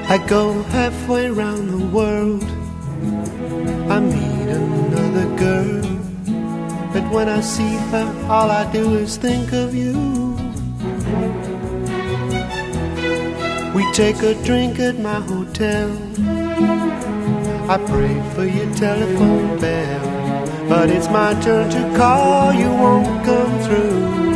I go halfway around the world, I meet another girl, but when I see her, all I do is think of you. We take a drink at my hotel, I pray for your telephone bell, but it's my turn to call, you won't come through.